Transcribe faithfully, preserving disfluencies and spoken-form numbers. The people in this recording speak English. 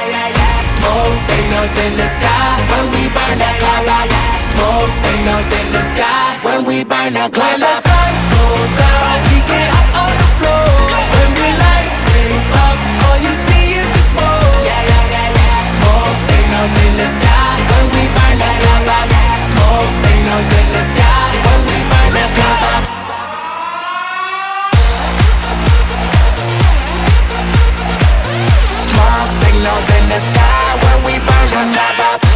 Smoke signals in the sky when we burn that club. Smoke signals in the sky when we burn that club. When the sun goes down, we get up on the floor. When we light it up, all you see is the smoke. Smoke signals in the sky when we burn that club. Smoke signals in the sky when we burn that club. Smoke signals in the sky when we burn the club up.